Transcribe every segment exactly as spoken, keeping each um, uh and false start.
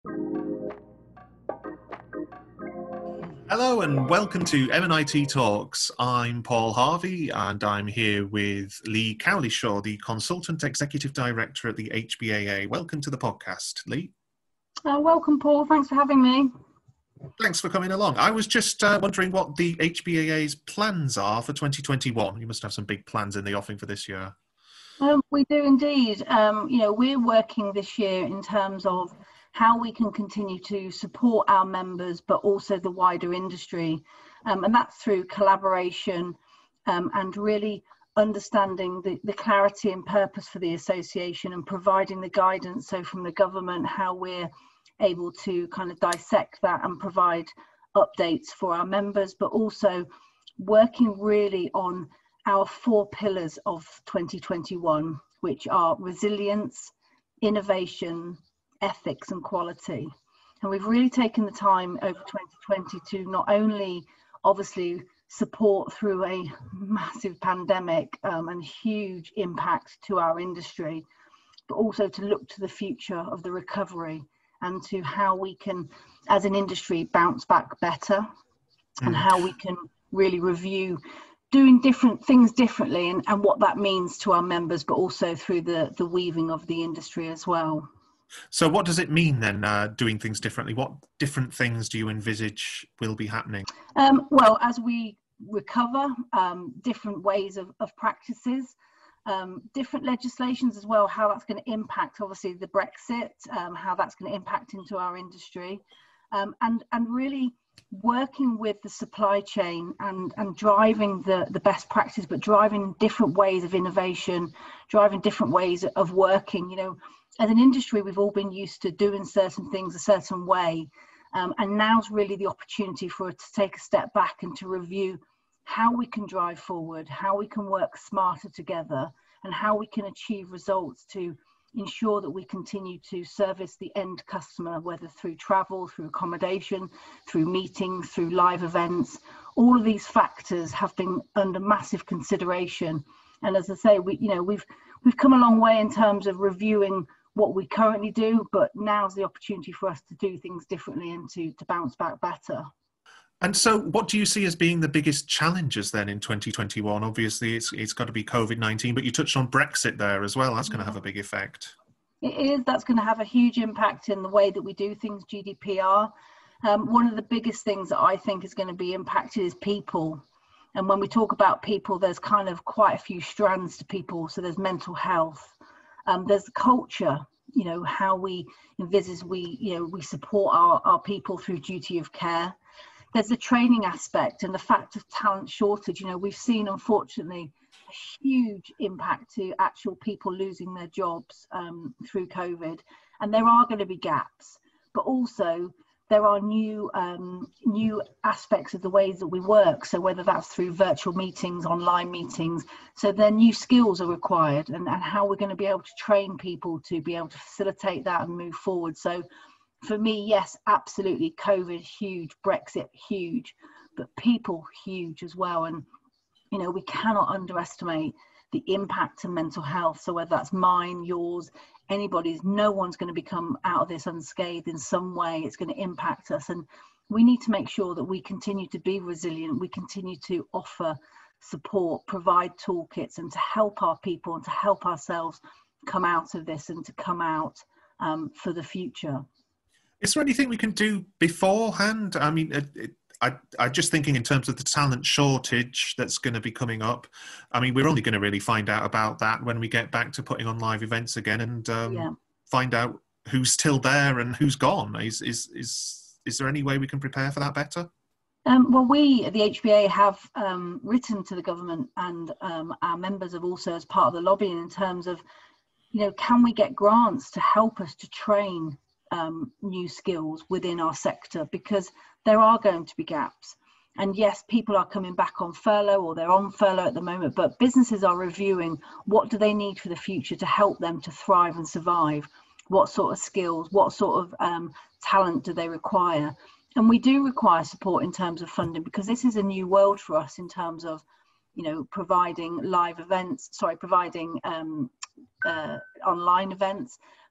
Hello and welcome to M and I T Talks. I'm Paul Harvey and I'm here with Lee Cowlishaw, the Consultant Executive Director at the H B A A. Welcome to the podcast, Lee. Uh, welcome, Paul. Thanks for having me. Thanks for coming along. I was just uh, wondering what the H B A A's plans are for twenty twenty-one. You must have some big plans in the offing for this year. Um, we do indeed. Um, you know, we're working this year in terms of how we can continue to support our members, but also the wider industry. Um, and that's through collaboration um, and really understanding the, the clarity and purpose for the association and providing the guidance. So from the government, how we're able to kind of dissect that and provide updates for our members, but also working really on our four pillars of twenty twenty-one, which are resilience, innovation, ethics and quality. And we've really taken the time over twenty twenty to not only obviously support through a massive pandemic um, and huge impact to our industry, but also to look to the future of the recovery and to how we can, as an industry, bounce back better mm. and how we can really review doing different things differently and, and what that means to our members, but also through the, the weaving of the industry as well. So what does it mean then, uh, doing things differently? What different things do you envisage will be happening? Um, well, as we recover, um, different ways of, of practices, um, different legislations as well, how that's going to impact, obviously, the Brexit, um, how that's going to impact into our industry, um, and, and really working with the supply chain and, and driving the, the best practice, but driving different ways of innovation, driving different ways of working. You know, as an industry, we've all been used to doing certain things a certain way. Um, and now's really the opportunity for us to take a step back and to review how we can drive forward, how we can work smarter together, and how we can achieve results to ensure that we continue to service the end customer, whether through travel, through accommodation, through meetings, through live events. All of these factors have been under massive consideration. And as I say, we, you know, we've we've come a long way in terms of reviewing what we currently do, but now's the opportunity for us to do things differently and to, to bounce back better. And so what do you see as being the biggest challenges then in twenty twenty-one? Obviously, it's it's got to be COVID nineteen, but you touched on Brexit there as well. That's going to have a big effect. It is. That's going to have a huge impact in the way that we do things, G D P R. Um, one of the biggest things that I think is going to be impacted is people. And when we talk about people, there's kind of quite a few strands to people. So there's mental health. Um, there's culture, you know, how we envisage we, you know, we support our, our people through duty of care. There's the training aspect and the fact of talent shortage. You know, we've seen, unfortunately, a huge impact to actual people losing their jobs um, through COVID. And there are going to be gaps, but also there are new um, new aspects of the ways that we work. So whether that's through virtual meetings, online meetings, so then new skills are required and, and how we're going to be able to train people to be able to facilitate that and move forward. So for me, yes, absolutely, COVID, huge, Brexit, huge, but people, huge as well. And, you know, we cannot underestimate the impact to mental health. So whether that's mine, yours, anybody's, no one's going to become out of this unscathed in some way. It's going to impact us. And we need to make sure that we continue to be resilient. We continue to offer support, provide toolkits, and to help our people and to help ourselves come out of this and to come out um, for the future. Is there anything we can do beforehand? I mean, it, it, I, I'm just thinking in terms of the talent shortage that's going to be coming up. I mean, we're only going to really find out about that when we get back to putting on live events again and um, yeah. find out who's still there and who's gone. Is, is, is, is there any way we can prepare for that better? Um, well, we at the H B A have um, written to the government and um, our members have also, as part of the lobbying, in terms of, you know, can we get grants to help us to train um, new skills within our sector, because there are going to be gaps. And yes, people are coming back on furlough or they're on furlough at the moment, but businesses are reviewing what do they need for the future to help them to thrive and survive. What sort of skills, what sort of um, talent do they require? And we do require support in terms of funding, because this is a new world for us in terms of, you know, providing live events, sorry, providing um, uh, online events,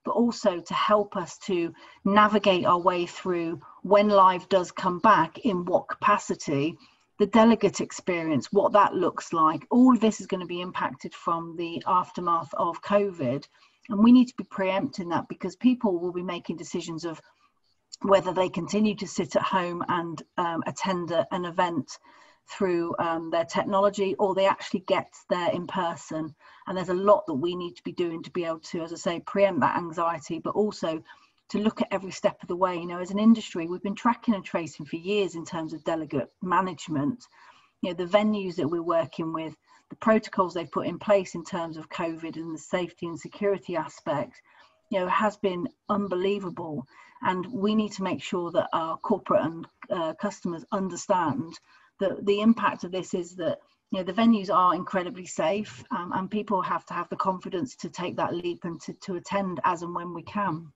but also to help us to navigate our way through when live does come back, in what capacity, the delegate experience, what that looks like. All of this is going to be impacted from the aftermath of COVID. And we need to be preempting that, because people will be making decisions of whether they continue to sit at home and um, attend a, an event through um, their technology, or they actually get there in person. And there's a lot that we need to be doing to be able to, as I say, preempt that anxiety, but also to look at every step of the way. You know, as an industry, we've been tracking and tracing for years in terms of delegate management. You know, the venues that we're working with, the protocols they've put in place in terms of COVID and the safety and security aspect, you know, has been unbelievable. And we need to make sure that our corporate and uh, customers understand that the impact of this is that, you know, the venues are incredibly safe, um, and people have to have the confidence to take that leap and to, to attend as and when we can.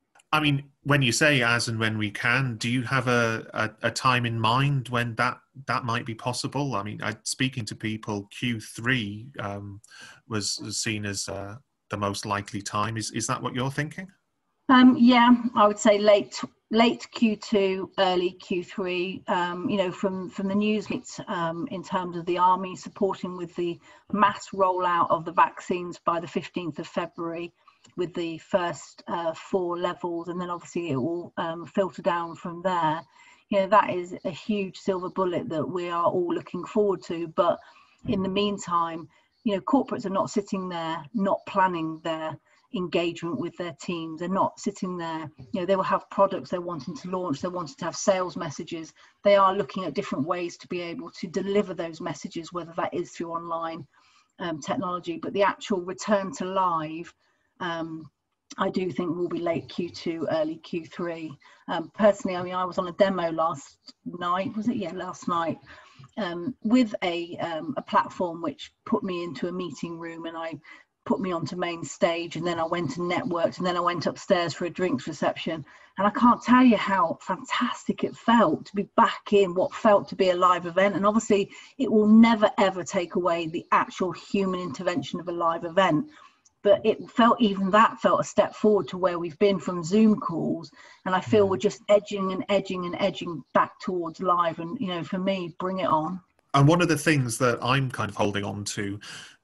I mean, when you say as and when we can, do you have a, a, a time in mind when that, that might be possible? I mean, I, speaking to people, Q three um, was, was seen as uh, the most likely time. Is, is that what you're thinking? Um, yeah, I would say late late Q two, early Q three. Um, you know, from from the news, it's um, in terms of the army supporting with the mass rollout of the vaccines by the fifteenth of February, with the first uh, four levels, and then obviously it will um, filter down from there. You know, that is a huge silver bullet that we are all looking forward to. But in the meantime, you know, corporates are not sitting there not planning their engagement with their teams. They're not sitting there, you know, they will have products they're wanting to launch, they're wanting to have sales messages. They are looking at different ways to be able to deliver those messages, whether that is through online um, technology. But the actual return to live, um, I do think will be late Q two, early Q three. Um, personally, I mean, I was on a demo last night, was it? Yeah, last night, um, with a, um, a platform which put me into a meeting room, and I put me onto main stage, and then I went and networked, and then I went upstairs for a drinks reception. And I can't tell you how fantastic it felt to be back in what felt to be a live event. And obviously it will never ever take away the actual human intervention of a live event, but it felt, even that felt a step forward to where we've been from Zoom calls. And I feel we're just edging and edging and edging back towards live. And, you know, for me, bring it on. And one of the things that I'm kind of holding on to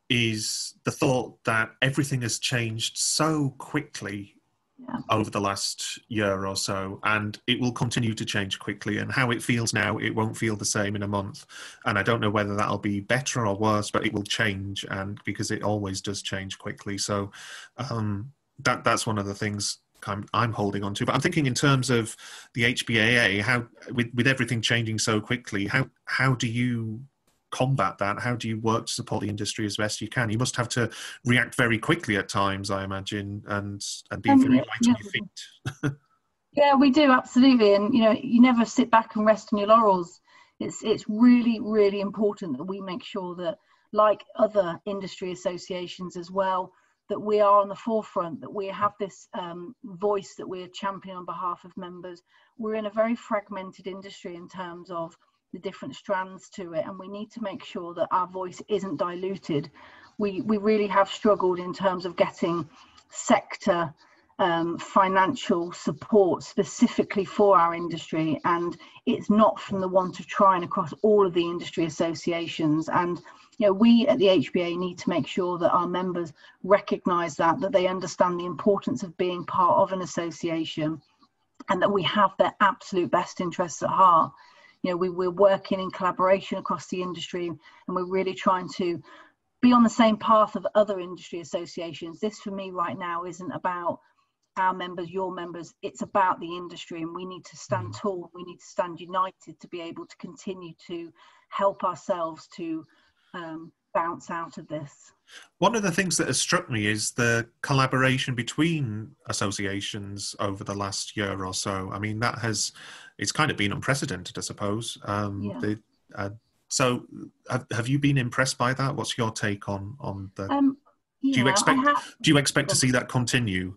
is the thought that everything has changed so quickly yeah. over the last year or so, and it will continue to change quickly. And how it feels now, it won't feel the same in a month. And I don't know whether that'll be better or worse, but it will change, and because it always does change quickly. So um, that that's one of the things I'm, I'm holding on to. But I'm thinking in terms of the H B A A, how with, with everything changing so quickly, how how do you combat that? How do you work to support the industry as best you can? You must have to react very quickly at times, I imagine, and and be um, very yeah, light yeah. on your feet. Yeah, we do, absolutely. And, you know, you never sit back and rest on your laurels. It's it's really, really important that we make sure that, like other industry associations as well, that we are on the forefront, that we have this um, voice that we're championing on behalf of members. We're in a very fragmented industry in terms of the different strands to it, and we need to make sure that our voice isn't diluted. We we really have struggled in terms of getting sector um, financial support specifically for our industry, and it's not from the want of trying across all of the industry associations. And you know, we at the H B A need to make sure that our members recognise that, that they understand the importance of being part of an association, and that we have their absolute best interests at heart. You know, we, we're working in collaboration across the industry, and we're really trying to be on the same path of other industry associations. This for me right now isn't about our members, your members, it's about the industry, and we need to stand tall, we need to stand united to be able to continue to help ourselves to um, bounce out of this. One of the things that has struck me is the collaboration between associations over the last year or so. I mean, that has, it's kind of been unprecedented, I suppose. Um, yeah. the, uh, so have, have you been impressed by that? What's your take on, on the, um, yeah, do you expect, have, do you expect to see that continue?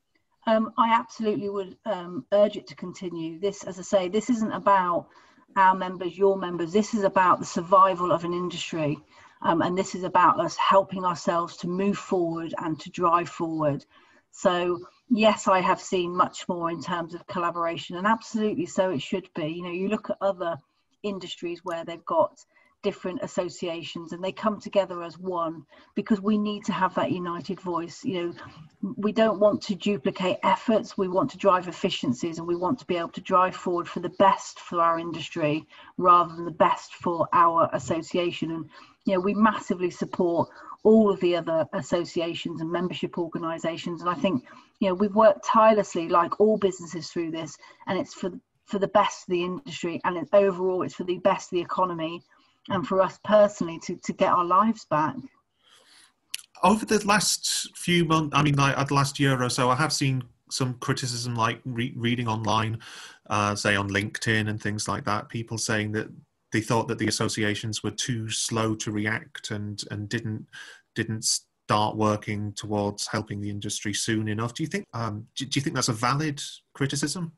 Um, I absolutely would um, urge it to continue. This, as I say, this isn't about our members, your members. This is about the survival of an industry. Um, and this is about us helping ourselves to move forward and to drive forward. So, yes, I have seen much more in terms of collaboration, and absolutely so it should be. You know, you look at other industries where they've got different associations and they come together as one, because we need to have that united voice. You know, we don't want to duplicate efforts, we want to drive efficiencies, and we want to be able to drive forward for the best for our industry rather than the best for our association. And you know, we massively support all of the other associations and membership organisations, and I think, you know, we've worked tirelessly like all businesses through this, and it's for for the best of the industry, and it's overall it's for the best of the economy, and for us personally to, to get our lives back. Over the last few months, I mean, like the last year or so, I have seen some criticism, like re- reading online, uh, say on LinkedIn and things like that, people saying that they thought that the associations were too slow to react and, and didn't didn't start working towards helping the industry soon enough. Do you think um, do, do you think that's a valid criticism?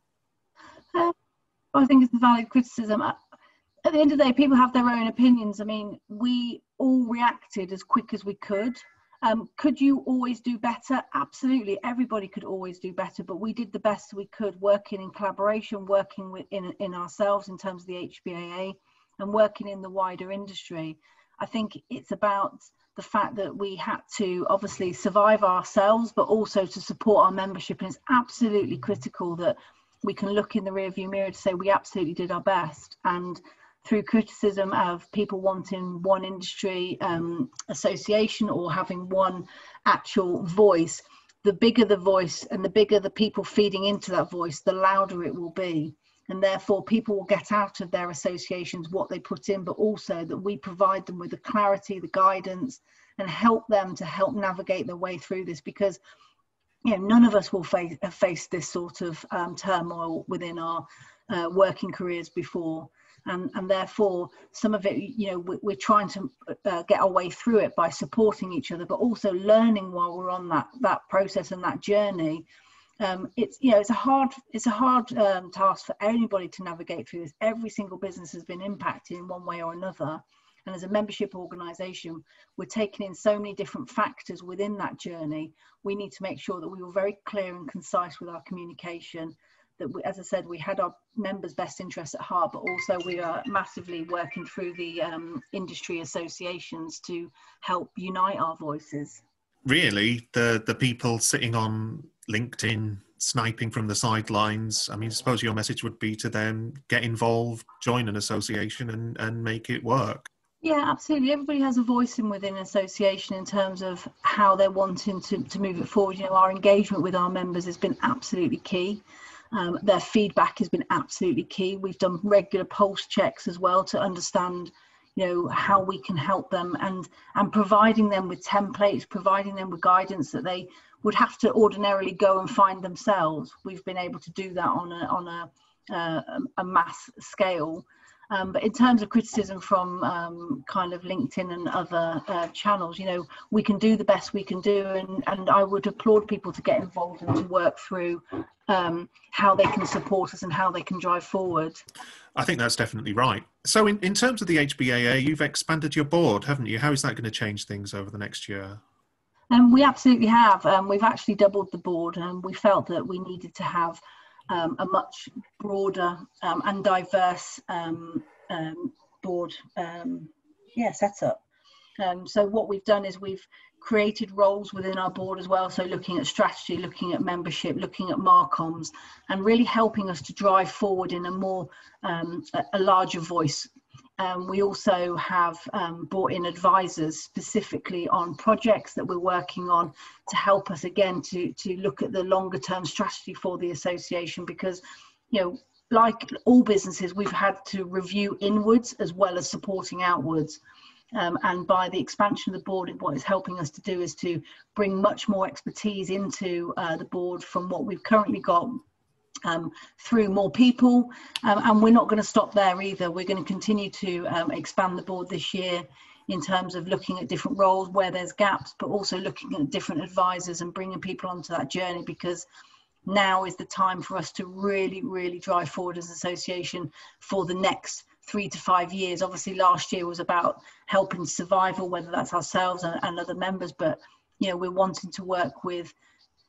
Uh, I think it's a valid criticism. At the end of the day, people have their own opinions. I mean, we all reacted as quick as we could. Um, could you always do better? Absolutely. Everybody could always do better, but we did the best we could, working in collaboration, working with, in, in ourselves in terms of the H B A A, and working in the wider industry. I think it's about the fact that we had to obviously survive ourselves, but also to support our membership. And it's absolutely critical that we can look in the rearview mirror to say we absolutely did our best. And through criticism of people wanting one industry um, association or having one actual voice, the bigger the voice and the bigger the people feeding into that voice, the louder it will be. And therefore people will get out of their associations what they put in, but also that we provide them with the clarity, the guidance, and help them to help navigate their way through this, because you know, none of us will face, have faced this sort of um, turmoil within our uh, working careers before. And, and therefore, some of it, you know, we, we're trying to uh, get our way through it by supporting each other, but also learning while we're on that that process and that journey. Um, it's, you know, it's a hard, it's a hard um, task for anybody to navigate through this. Every single business has been impacted in one way or another. And as a membership organisation, we're taking in so many different factors within that journey. We need to make sure that we were very clear and concise with our communication, that we, as I said, we had our members' best interests at heart, but also we are massively working through the um, industry associations to help unite our voices. Really, the, the people sitting on LinkedIn sniping from the sidelines, I mean, I suppose your message would be to them, get involved, join an association and, and make it work. Yeah, absolutely. Everybody has a voice in within an association in terms of how they're wanting to, to move it forward. You know, our engagement with our members has been absolutely key. Um, their feedback has been absolutely key. We've done regular pulse checks as well to understand, you know, how we can help them, and and providing them with templates, providing them with guidance that they would have to ordinarily go and find themselves. We've been able to do that on a on a uh, a mass scale. Um, but in terms of criticism from um, kind of LinkedIn and other uh, channels, you know, we can do the best we can do, and, and I would applaud people to get involved and to work through um, how they can support us and how they can drive forward. I think that's definitely right. So in, in terms of the H B A A, you've expanded your board, haven't you? How is that going to change things over the next year? Um, we absolutely have. Um, we've actually doubled the board, and we felt that we needed to have Um, a much broader um, and diverse um, um, board um, yeah, setup. Um, so what we've done is we've created roles within our board as well. So looking at strategy, looking at membership, looking at Marcoms, and really helping us to drive forward in a more, um, a, a larger voice. Um, we also have um, brought in advisors specifically on projects that we're working on to help us again to, to look at the longer term strategy for the association, because, you know, like all businesses, we've had to review inwards as well as supporting outwards. Um, and by the expansion of the board, what it's helping us to do is to bring much more expertise into uh, the board from what we've currently got. Um, through more people, um, and we're not going to stop there either. We're going to continue to um, expand the board this year in terms of looking at different roles where there's gaps, but also looking at different advisors and bringing people onto that journey, because now is the time for us to really, really drive forward as an association for the next three to five years. Obviously, last year was about helping survival, whether that's ourselves and, and other members, but you know, we're wanting to work with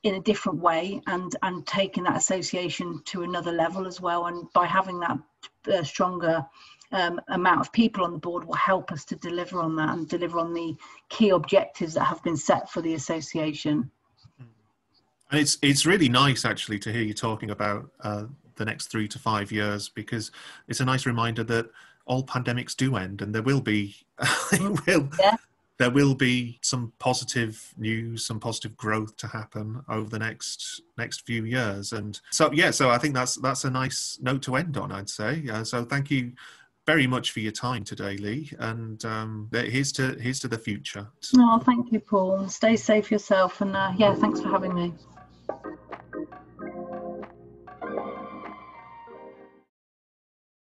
in a different way, and and taking that association to another level as well. And by having that uh, stronger um, amount of people on the board will help us to deliver on that and deliver on the key objectives that have been set for the association. And it's it's really nice actually to hear you talking about uh, the next three to five years, because it's a nice reminder that all pandemics do end, and there will be it will, yeah. there will be some positive news, some positive growth to happen over the next next few years. And so yeah, so I think that's that's a nice note to end on, I'd say. Uh, so thank you very much for your time today, Lee, and um, here's to here's to the future. Oh, thank you, Paul. Stay safe yourself, and uh, yeah, thanks for having me.